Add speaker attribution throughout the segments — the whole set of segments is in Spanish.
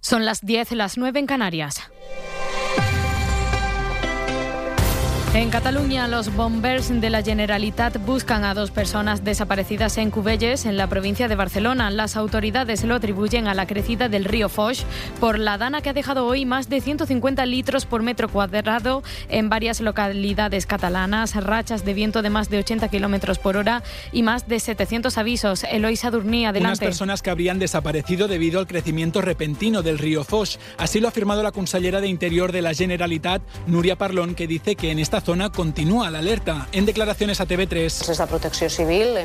Speaker 1: Son las 10, las 9 en Canarias. En Cataluña, los bombers de la Generalitat buscan a 2 personas desaparecidas en Cubelles, en la provincia de Barcelona. Las autoridades lo atribuyen a la crecida del río Foix por la dana que ha dejado hoy más de 150 litros por metro cuadrado en varias localidades catalanas, rachas de viento de más de 80 kilómetros por hora y más de 700 avisos. Eloy Sadurní, adelante.
Speaker 2: Unas personas que habrían desaparecido debido al crecimiento repentino del río Foix. Así lo ha afirmado la consellera de Interior de la Generalitat, Núria Parlon, que dice que en esta zona continúa la alerta. En declaraciones a TV3.
Speaker 3: Desde Protección Civil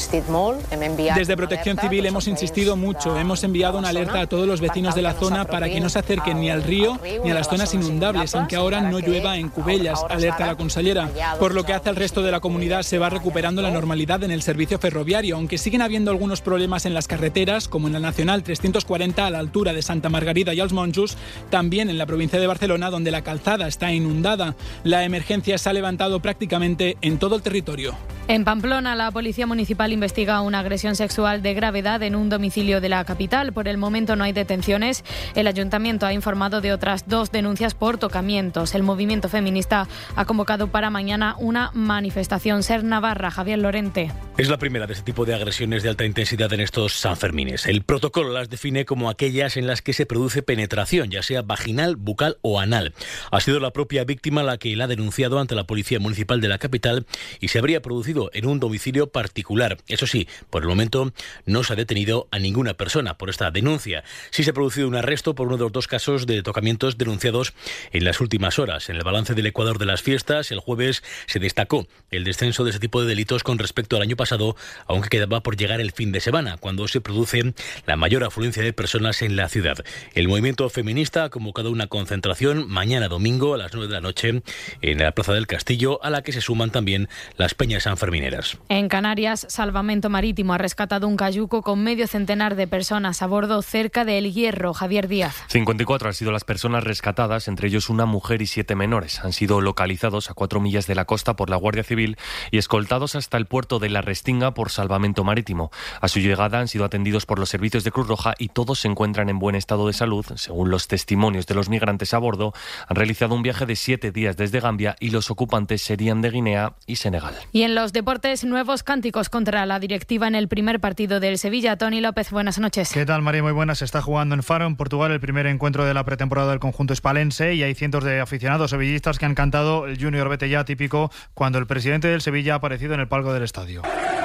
Speaker 2: hemos insistido mucho. Hemos enviado una alerta a todos los vecinos de la zona para que no se acerquen ni al río ni a las zonas inundables, aunque ahora no llueva en Cubelles, alerta la consellera. Por lo que hace al resto de la comunidad, se va recuperando la normalidad en el servicio ferroviario, aunque siguen habiendo algunos problemas en las carreteras, como en la Nacional 340 a la altura de Santa Margarida y Els Monjos, también en la provincia de Barcelona, donde la calzada está inundada. La emergencia se ha levantado prácticamente en todo el territorio.
Speaker 1: En Pamplona, la Policía Municipal investiga una agresión sexual de gravedad en un domicilio de la capital. Por el momento no hay detenciones. El Ayuntamiento ha informado de otras 2 denuncias por tocamientos. El movimiento feminista ha convocado para mañana una manifestación. Ser Navarra, Javier Lorente.
Speaker 4: Es la primera de este tipo de agresiones de alta intensidad en estos Sanfermines. El protocolo las define como aquellas en las que se produce penetración, ya sea vaginal, bucal o anal. Ha sido la propia víctima la que la ha denunciado ante la Policía Municipal de la capital y se habría producido en un domicilio particular. Eso sí, por el momento no se ha detenido a ninguna persona por esta denuncia. Sí se ha producido un arresto por uno de los 2 casos de tocamientos denunciados en las últimas horas. En el balance del Ecuador de las fiestas, el jueves se destacó el descenso de ese tipo de delitos con respecto al año pasado, aunque quedaba por llegar el fin de semana, cuando se produce la mayor afluencia de personas en la ciudad. El movimiento feminista ha convocado una concentración mañana domingo a las 9 de la noche en la Plaza del Castillo, a la que se suman también las peñas sanfermineras.
Speaker 1: En Canarias, Salvamento Marítimo ha rescatado un cayuco con medio centenar de personas a bordo cerca de El Hierro. Javier Díaz.
Speaker 5: 54 han sido las personas rescatadas, entre ellos una mujer y 7 menores. Han sido localizados a 4 millas de la costa por la Guardia Civil y escoltados hasta el puerto de La Restinga por Salvamento Marítimo. A su llegada han sido atendidos por los servicios de Cruz Roja y todos se encuentran en buen estado de salud. Según los testimonios de los migrantes a bordo, han realizado un viaje de 7 días desde Gambia y los ocupantes serían de Guinea y Senegal.
Speaker 1: Y en los deportes, nuevos cánticos contra la directiva en el primer partido del Sevilla. Tony López, buenas noches.
Speaker 6: ¿Qué tal, María? Muy buenas. Se está jugando en Faro, en Portugal, el primer encuentro de la pretemporada del conjunto hispalense y hay cientos de aficionados sevillistas que han cantado el Junior vete ya, típico cuando el presidente del Sevilla ha aparecido en el palco del estadio.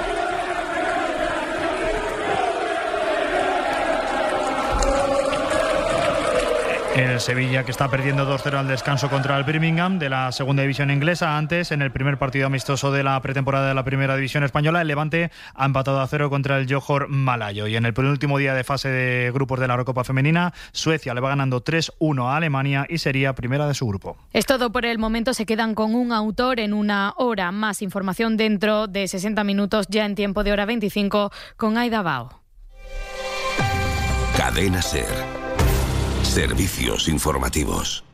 Speaker 6: El Sevilla, que está perdiendo 2-0 al descanso contra el Birmingham de la segunda división inglesa. Antes, en el primer partido amistoso de la pretemporada de la primera división española, el Levante ha empatado a 0 contra el Johor Malayo. Y en el penúltimo día de fase de grupos de la Eurocopa Femenina, Suecia le va ganando 3-1 a Alemania y sería primera de su grupo.
Speaker 1: Es todo por el momento. Se quedan con un autor en una hora. Más información dentro de 60 minutos, ya en tiempo de hora 25, con Aida Bao.
Speaker 7: Cadena SER. Servicios informativos.